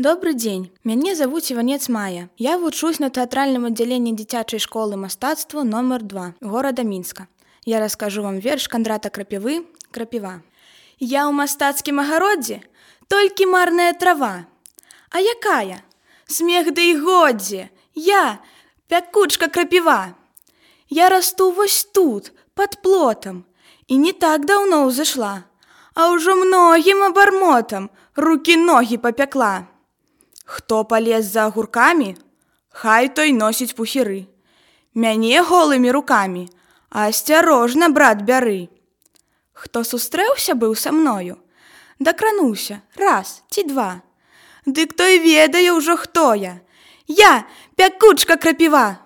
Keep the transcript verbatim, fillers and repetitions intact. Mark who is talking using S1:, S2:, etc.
S1: Добрый дзень, мяне завуць Іванец Мая. Я вучусь на тэатральным аддзяленні дзіцячай школы мастацтва номер два горада Мінска. Я раскажу вам верш Кандрата Крапівы «Крапіва». Я ў мастацкім агародзе, толькі марная трава. А якая? Смех да і годзе. Я пякучка крапіва. Я расту вось тут, пад плотам, і не так даўно ўзышла, а ўжо многім абармотам рукі-ногі папякла. Хто палез за агуркамі, хай той носіць пухіры. Мяне голымі рукамі асцярожна, брат, бяры. Хто сустрэўся быў са мною, дакрануўся раз ці два, дык той ведае ўжо, хто я. Я пякучка крапіва.